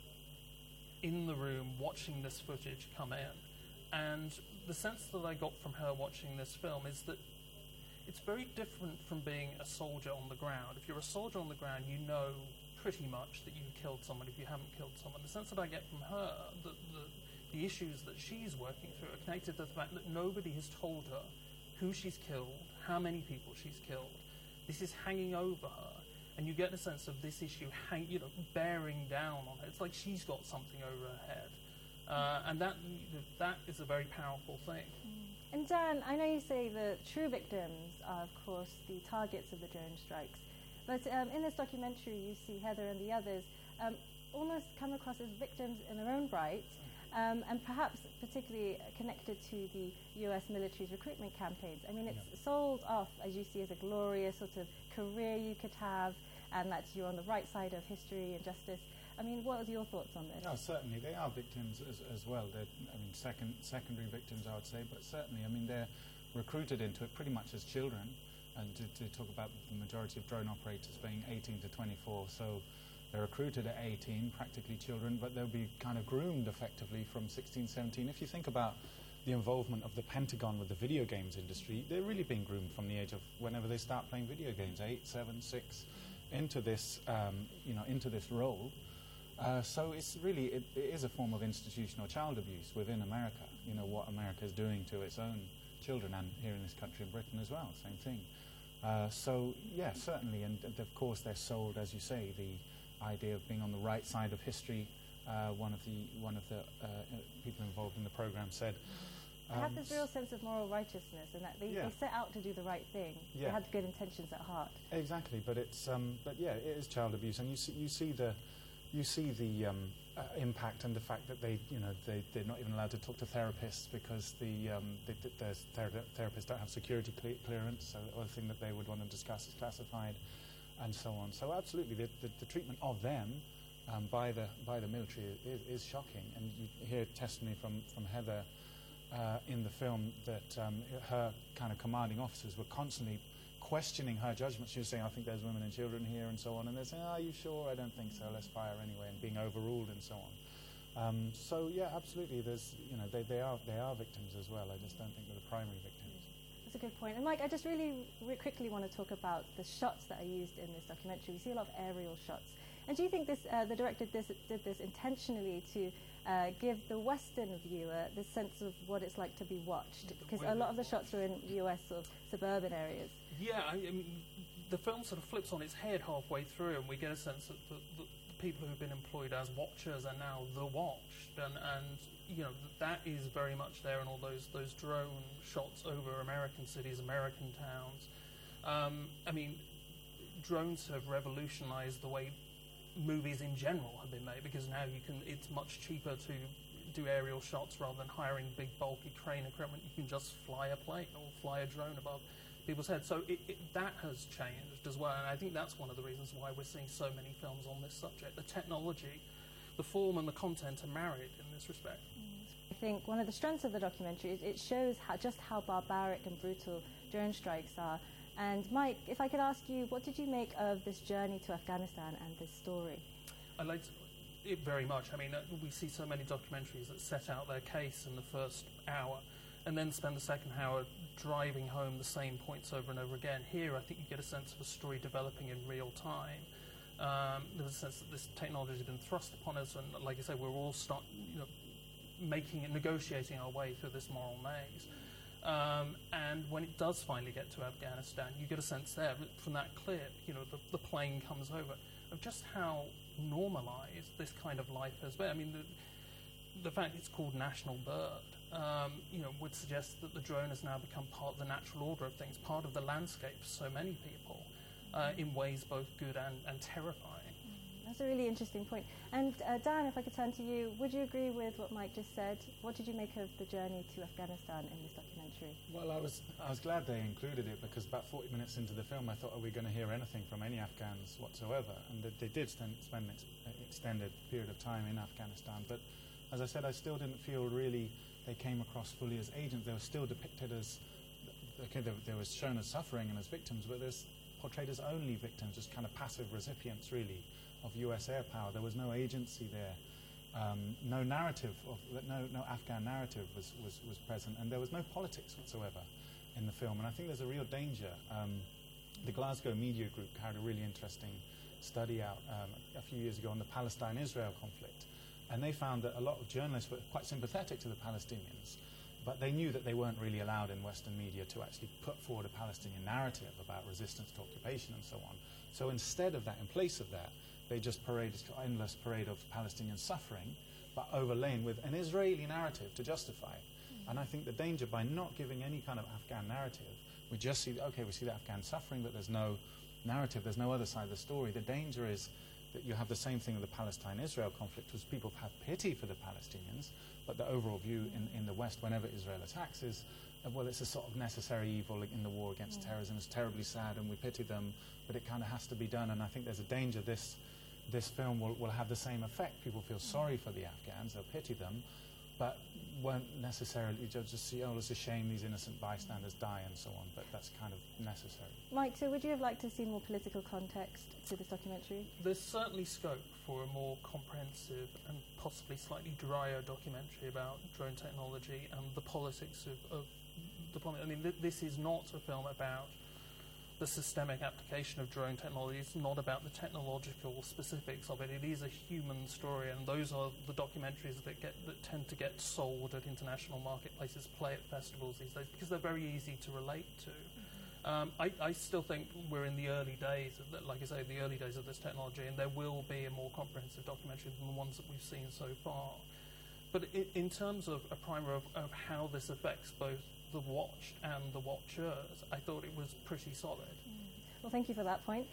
in the room watching this footage come in. And the sense that I got from her watching this film is that it's very different from being a soldier on the ground. If you're a soldier on the ground, you know pretty much that you've killed someone if you haven't killed someone. The sense that I get from her, the, the, the issues that she's working through are connected to the fact that nobody has told her who she's killed, how many people she's killed. This is hanging over her, and you get a sense of this issue hang, you know, bearing down on her. It's like she's got something over her head. Uh, and that that is a very powerful thing. Mm. And Dan, I know you say the true victims are, of course, the targets of the drone strikes. But um, in this documentary, you see Heather and the others um, almost come across as victims in their own right, um, and perhaps particularly connected to the U S military's recruitment campaigns. I mean, it's yeah. sold off, as you see, as a glorious sort of career you could have, and that you're on the right side of history and justice. I mean, what are your thoughts on this? No, certainly they are victims as, as well. They're, I mean, second, secondary victims, I would say, but certainly, I mean, they're recruited into it pretty much as children. And to, to talk about the majority of drone operators being eighteen to twenty-four, so they're recruited at eighteen, practically children, but they'll be kind of groomed effectively from sixteen, seventeen. If you think about the involvement of the Pentagon with the video games industry, they're really being groomed from the age of whenever they start playing video games, eight, seven, six, into this, um, you know, into this role. Uh, so it's really, it, it is a form of institutional child abuse within America, you know, what America is doing to its own children, and here in this country in Britain as well, same thing. Uh, so, yeah, certainly, and, and of course they're sold, as you say, the idea of being on the right side of history. Uh, one of the one of the uh, people involved in the program said, They um, have this real sense of moral righteousness, and that they, yeah. they set out to do the right thing. Yeah. They had good intentions at heart. Exactly, but it's um, but yeah, it is child abuse, and you see you see the you see the um, uh, impact and the fact that they you know they they're not even allowed to talk to therapists because the um, the, the, the ther- therapists don't have security cle- clearance. So the other thing that they would want to discuss is classified, and so on. So absolutely, the the, the treatment of them um, by the by the military is, is shocking, and you hear testimony from from Heather. Uh, in the film that um, her kind of commanding officers were constantly questioning her judgment. She was saying, I think there's women and children here and so on. And they're saying, are you sure? I don't think so. Let's fire anyway, and being overruled and so on. Um, so, yeah, absolutely. There's, you know, they, they, are, they are victims as well. I just don't think they're the primary victims. That's a good point. And Mike, I just really, really quickly want to talk about the shots that are used in this documentary. We see a lot of aerial shots. And do you think this, uh, the director did this, did this intentionally to uh, give the Western viewer the sense of what it's like to be watched? Because a lot of the shots are in U S sort of suburban areas. Yeah, I mean, the film sort of flips on its head halfway through, and we get a sense that the, the, the people who've been employed as watchers are now the watched, and, and you know, that is very much there in all those those drone shots over American cities, American towns. Um, I mean, drones have revolutionized the way movies in general have been made, because now you can, it's much cheaper to do aerial shots rather than hiring big bulky crane equipment. You can just fly a plane or fly a drone above people's heads. So it, it, that has changed as well, and I think that's one of the reasons why we're seeing so many films on this subject. The technology, the form and the content are married in this respect. I think one of the strengths of the documentary is it shows how, just how barbaric and brutal drone strikes are. And Mike, if I could ask you, what did you make of this journey to Afghanistan and this story? I liked it very much. I mean, uh, we see so many documentaries that set out their case in the first hour and then spend the second hour driving home the same points over and over again. Here, I think you get a sense of a story developing in real time. Um, there's a sense that this technology has been thrust upon us, and like I say, we're all start, you know, making and negotiating our way through this moral maze. Um, and when it does finally get to Afghanistan, you get a sense there from that clip, you know, the, the plane comes over, of just how normalized this kind of life has been. I mean, the, the fact it's called National Bird, um, you know, would suggest that the drone has now become part of the natural order of things, part of the landscape for so many people, uh, in ways both good and, and terrifying. That's a really interesting point. And uh, Dan, if I could turn to you, would you agree with what Mike just said? What did you make of the journey to Afghanistan in this documentary? Well, I was I was glad they included it, because about forty minutes into the film I thought, are we going to hear anything from any Afghans whatsoever? And they, they did spend, spend an ex extended period of time in Afghanistan. But as I said, I still didn't feel really they came across fully as agents. They were still depicted as, okay, they, they were shown as suffering and as victims, but they're portrayed as only victims, just kind of passive recipients, really, of U S air power. There was no agency there, um, no narrative, of, no, no Afghan narrative was, was, was present, and there was no politics whatsoever in the film. And I think there's a real danger. Um, the Glasgow Media Group had a really interesting study out um, a few years ago on the Palestine-Israel conflict, and they found that a lot of journalists were quite sympathetic to the Palestinians, but they knew that they weren't really allowed in Western media to actually put forward a Palestinian narrative about resistance to occupation and so on. So instead of that, in place of that, they just paraded an endless parade of Palestinian suffering, but overlain with an Israeli narrative to justify it. Mm-hmm. And I think the danger by not giving any kind of Afghan narrative, we just see, okay, we see the Afghan suffering, but there's no narrative, there's no other side of the story. The danger is that you have the same thing with the Palestine-Israel conflict, was people have pity for the Palestinians, but the overall view in, in the West, whenever Israel attacks, is, uh, well, it's a sort of necessary evil in the war against mm-hmm. terrorism. It's terribly sad, and we pity them, but it kind of has to be done. And I think there's a danger this this film will, will have the same effect. People feel sorry for the Afghans, they'll pity them, but won't necessarily just see, oh, it's a shame these innocent bystanders die and so on, but that's kind of necessary. Mike, so would you have liked to see more political context to this documentary? There's certainly scope for a more comprehensive and possibly slightly drier documentary about drone technology and the politics of, of deployment. I mean, th this is not a film about the systemic application of drone technology. It's not about the technological specifics of it. It is a human story, and those are the documentaries that get that tend to get sold at international marketplaces, play at festivals these days, because they're very easy to relate to. Mm-hmm. um, I, I still think we're in the early days, of the, like I say, the early days of this technology, and there will be a more comprehensive documentary than the ones that we've seen so far. But in, in terms of a primer of, of how this affects both the watched and the watchers, I thought it was pretty solid. Mm. Well, thank you for that point.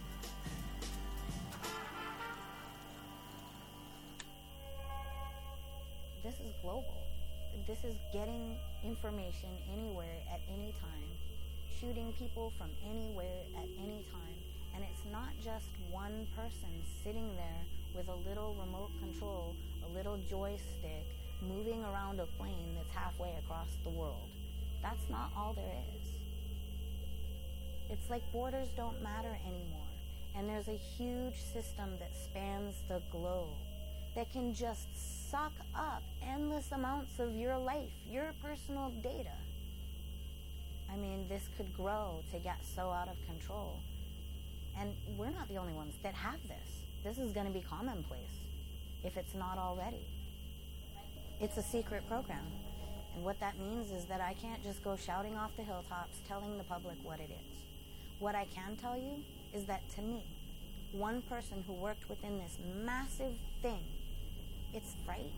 This is global. This is getting information anywhere at any time, shooting people from anywhere at any time, and it's not just one person sitting there with a little remote control, a little joystick, moving around a plane that's halfway across the world. That's not all there is. It's like borders don't matter anymore. And there's a huge system that spans the globe that can just suck up endless amounts of your life, your personal data. I mean, this could grow to get so out of control. And we're not the only ones that have this. This is going to be commonplace, if it's not already. It's a secret program. And what that means is that I can't just go shouting off the hilltops telling the public what it is. What I can tell you is that to me, one person who worked within this massive thing, it's frightening.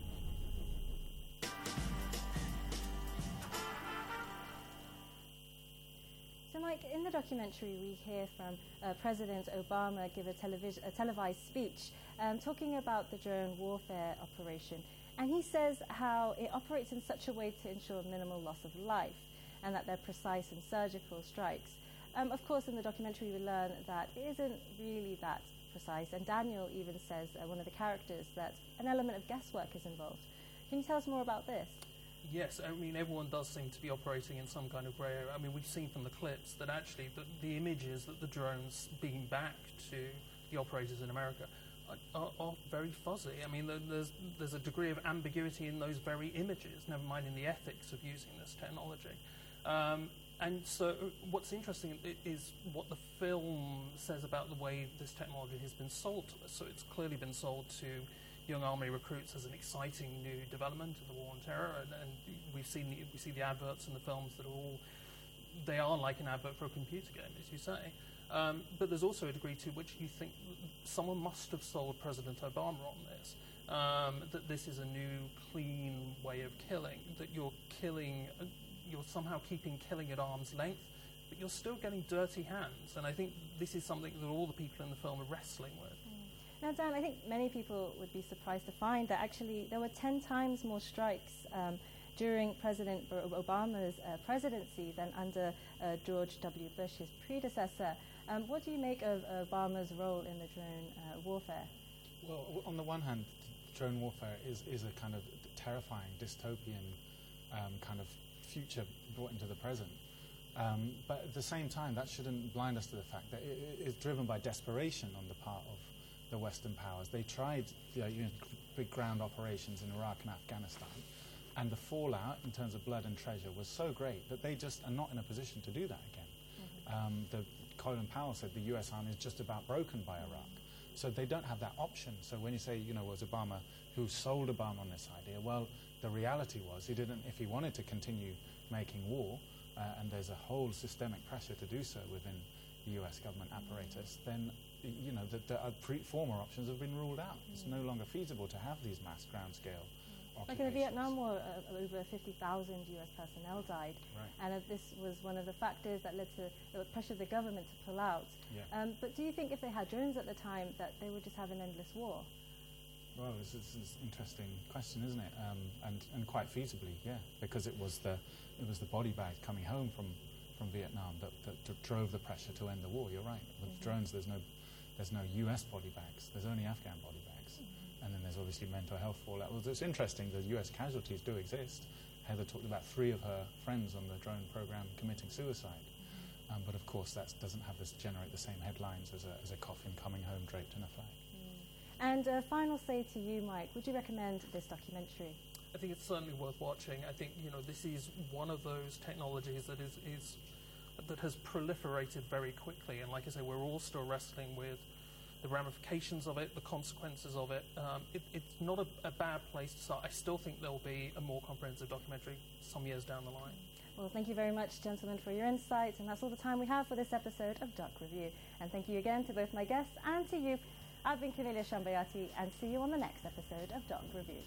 So, Mike, in the documentary, we hear from uh, President Obama give a, televis- a televised speech um, talking about the drone warfare operation. And he says how it operates in such a way to ensure minimal loss of life and that they're precise and surgical strikes. Um, of course, in the documentary, we learn that it isn't really that precise. And Daniel even says, uh, one of the characters, that an element of guesswork is involved. Can you tell us more about this? Yes, I mean, everyone does seem to be operating in some kind of grey area. I mean, we've seen from the clips that actually the, the images that the drones being back to the operators in America are, are, are very fuzzy. I mean, there's, there's a degree of ambiguity in those very images, never mind in the ethics of using this technology. Um, and so what's interesting is what the film says about the way this technology has been sold to us. So it's clearly been sold to young army recruits as an exciting new development of the war on terror, and, and we've seen the, we see the adverts in the films that are all, they are like an advert for a computer game, as you say. Um, but there's also a degree to which you think someone must have sold President Obama on this, um, that this is a new, clean way of killing, that you're killing, uh, you're somehow keeping killing at arm's length, but you're still getting dirty hands. And I think this is something that all the people in the film are wrestling with. Now, Dan, I think many people would be surprised to find that actually there were ten times more strikes um, during President Obama's uh, presidency than under uh, George W. Bush, his predecessor. Um, what do you make of Obama's role in the drone uh, warfare? Well, on the one hand, drone warfare is, is a kind of terrifying, dystopian um, kind of future brought into the present. Um, but at the same time, that shouldn't blind us to the fact that it is driven by desperation on the part of the Western powers. They tried you know, you know, big ground operations in Iraq and Afghanistan, and the fallout in terms of blood and treasure was so great that they just are not in a position to do that again. Mm-hmm. Um, the, Colin Powell said the U S Army is just about broken by Iraq. So they don't have that option. So when you say, you know, was Obama who sold Obama on this idea, well, the reality was he didn't, if he wanted to continue making war, uh, and there's a whole systemic pressure to do so within the U S government apparatus, then you know, the, the uh, pre- former options have been ruled out. It's no longer feasible to have these mass ground-scale occupations. Like in the Vietnam War, uh, over fifty thousand U S personnel died. Right. And uh, this was one of the factors that led to, that pressured the government to pull out. Yeah. Um, but do you think if they had drones at the time that they would just have an endless war? Well, this is, this is an interesting question, isn't it? Um, and, and quite feasibly, yeah, because it was the it was the body bags coming home from, from Vietnam that, that, that drove the pressure to end the war. You're right. With mm-hmm. drones, there's no There's no U S body bags. There's only Afghan body bags. Mm-hmm. And then there's obviously mental health fallout. Well, it's interesting, the U S casualties do exist. Heather talked about three of her friends on the drone program committing suicide. Mm-hmm. Um, but of course, that doesn't have this generate the same headlines as a, as a coffin coming home draped in a flag. Mm. And uh, final say to you, Mike, would you recommend this documentary? I think it's certainly worth watching. I think, you know, this is one of those technologies that is, is that has proliferated very quickly, and like I say, we're all still wrestling with the ramifications of it, the consequences of it. Um, it it's not a, a bad place to start. I still think there will be a more comprehensive documentary some years down the line. Well, thank you very much, gentlemen, for your insights, and that's all the time we have for this episode of Doc Review. And thank you again to both my guests and to you. I've been Camelia Shambayati, and see you on the next episode of Doc Review.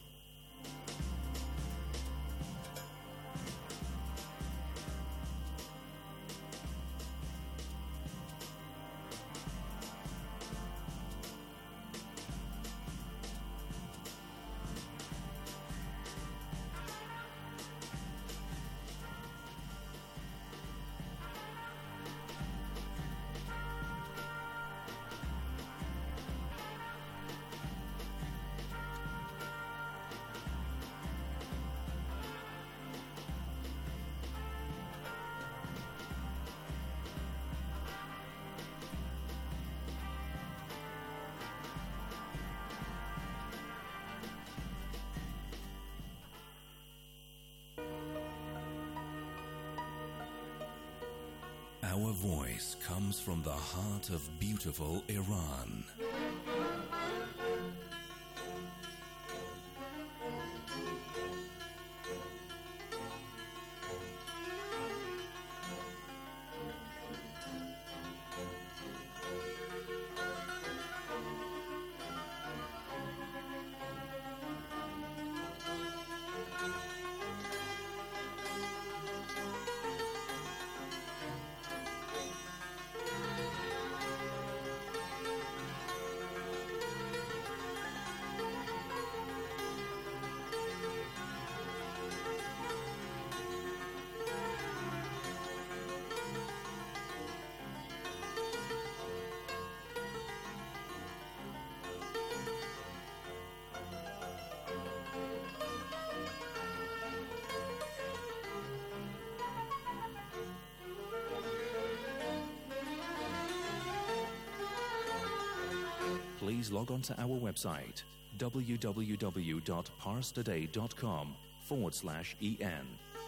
Our voice comes from the heart of beautiful Iran. Please log on to our website, www.parstoday.com forward slash EN.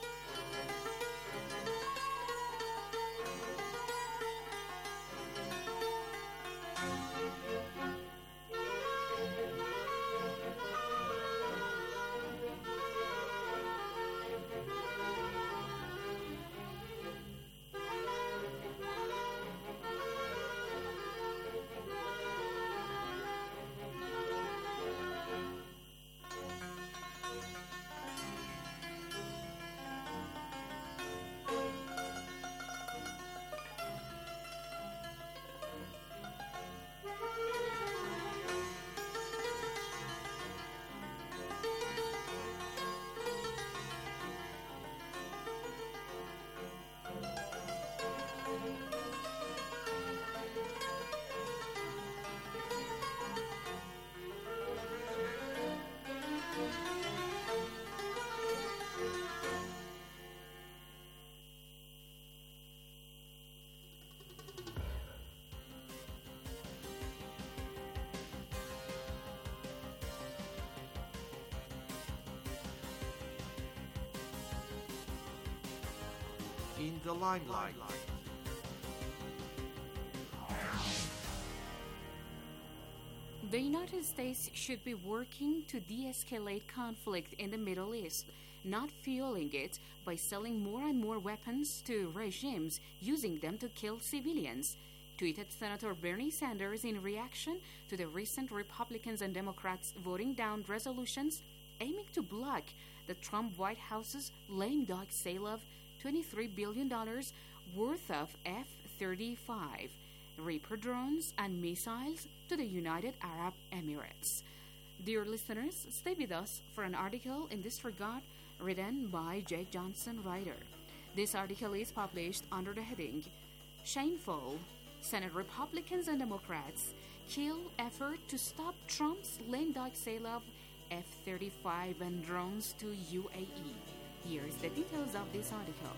In the limelight. The United States should be working to de-escalate conflict in the Middle East, not fueling it by selling more and more weapons to regimes using them to kill civilians, tweeted Senator Bernie Sanders in reaction to the recent Republicans and Democrats voting down resolutions aiming to block the Trump White House's lame duck sale of twenty-three billion dollars worth of F thirty-five Reaper drones and missiles to the United Arab Emirates. Dear listeners, stay with us for an article in this regard written by Jake Johnson Ryder. This article is published under the heading Shameful, Senate Republicans and Democrats Kill Effort to Stop Trump's Lame Duck Sale of F thirty-five and Drones to U A E. Here's the details of this article.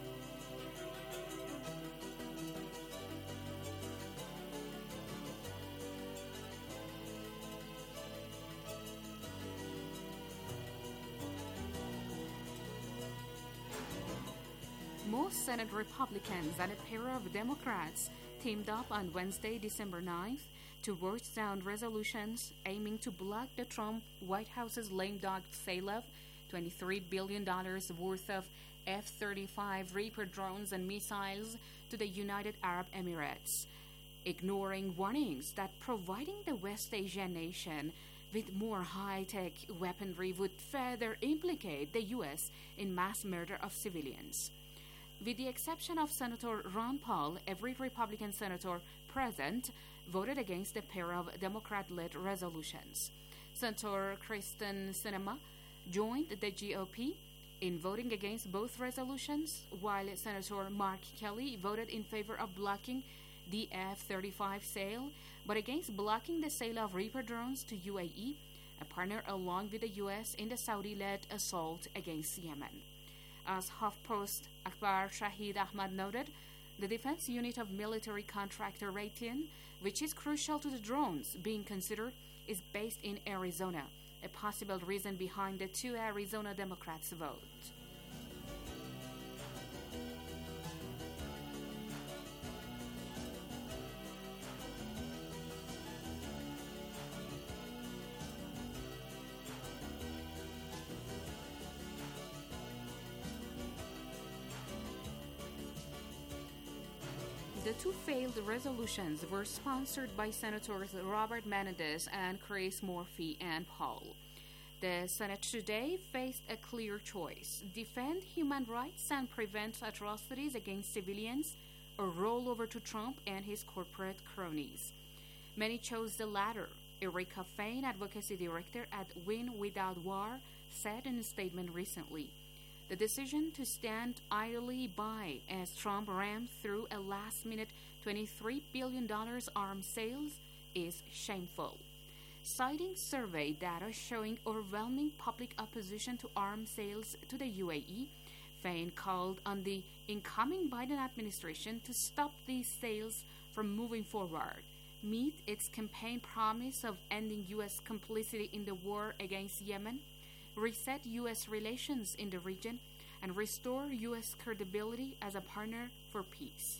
Most Senate Republicans and a pair of Democrats teamed up on Wednesday, December ninth, to vote down resolutions aiming to block the Trump White House's lame duck sale of twenty-three billion dollars worth of F thirty-five Reaper drones and missiles to the United Arab Emirates, ignoring warnings that providing the West Asian nation with more high-tech weaponry would further implicate the U S in mass murder of civilians. With the exception of Senator Ron Paul, every Republican senator present voted against a pair of Democrat-led resolutions. Senator Kristen Sinema joined the G O P in voting against both resolutions, while Senator Mark Kelly voted in favor of blocking the F thirty-five sale, but against blocking the sale of Reaper drones to U A E, a partner along with the U S in the Saudi-led assault against Yemen. As HuffPost Akbar Shahid Ahmad noted, the defense unit of military contractor Raytheon, which is crucial to the drones being considered, is based in Arizona, a possible reason behind the two Arizona Democrats' vote. The two failed resolutions were sponsored by Senators Robert Menendez and Chris Murphy and Paul. The Senate today faced a clear choice: defend human rights and prevent atrocities against civilians, or roll over to Trump and his corporate cronies. Many chose the latter. Erika Fain, advocacy director at Win Without War, said in a statement recently, "The decision to stand idly by as Trump rammed through a last-minute twenty-three billion dollars arms sales is shameful." Citing survey data showing overwhelming public opposition to arms sales to the U A E, Fain called on the incoming Biden administration to stop these sales from moving forward, meet its campaign promise of ending U S complicity in the war against Yemen, reset U S relations in the region, and restore U S credibility as a partner for peace.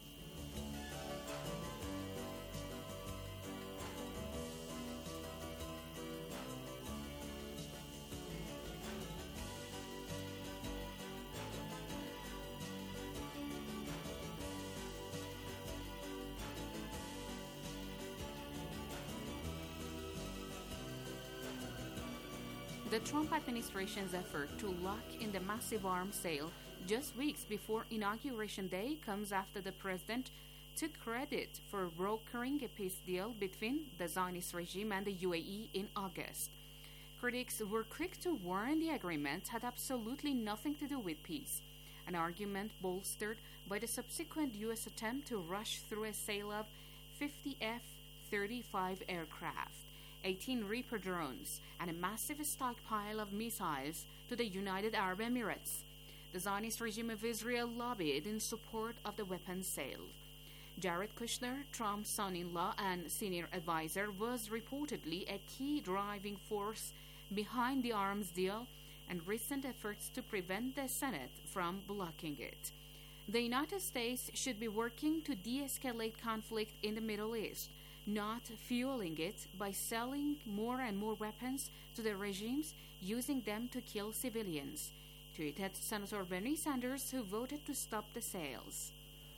The Trump administration's effort to lock in the massive arms sale just weeks before Inauguration Day comes after the president took credit for brokering a peace deal between the Zionist regime and the U A E in August. Critics were quick to warn the agreement had absolutely nothing to do with peace, an argument bolstered by the subsequent U S attempt to rush through a sale of fifty F thirty-five aircraft, eighteen Reaper drones, and a massive stockpile of missiles to the United Arab Emirates. The Zionist regime of Israel lobbied in support of the weapons sale. Jared Kushner, Trump's son-in-law and senior advisor, was reportedly a key driving force behind the arms deal and recent efforts to prevent the Senate from blocking it. The United States should be working to de-escalate conflict in the Middle East, not fueling it by selling more and more weapons to the regimes, using them to kill civilians, tweeted Senator Bernie Sanders, who voted to stop the sales.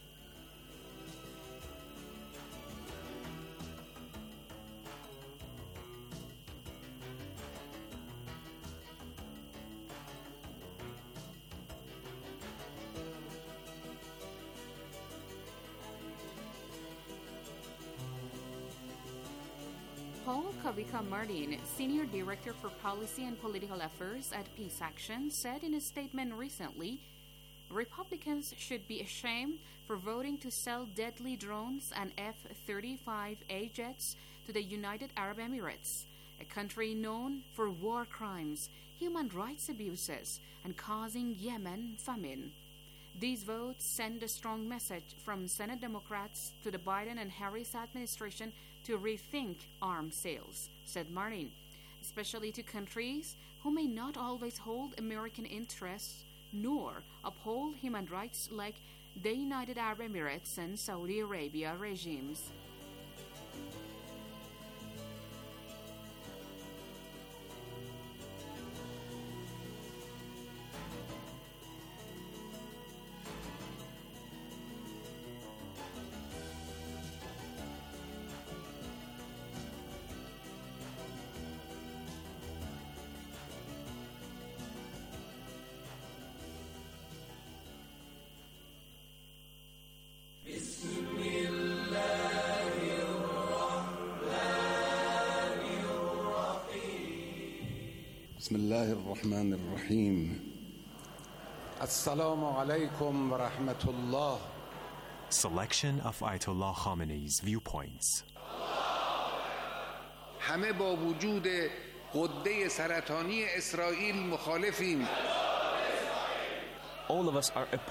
Paul Kavika-Martin, Senior Director for Policy and Political Affairs at Peace Action, said in a statement recently, Republicans should be ashamed for voting to sell deadly drones and F thirty-five A jets to the United Arab Emirates, a country known for war crimes, human rights abuses, and causing Yemen famine. These votes send a strong message from Senate Democrats to the Biden and Harris administration to rethink arms sales, said Martin, especially to countries who may not always hold American interests nor uphold human rights like the United Arab Emirates and Saudi Arabia regimes. بسم الله الرحمن الرحيم السلام عليكم ورحمة الله. Selection of Ayatollah Khamenei's viewpoints. همه با وجود غده سرطانی اسرائیل مخالفیم. All of us are opposed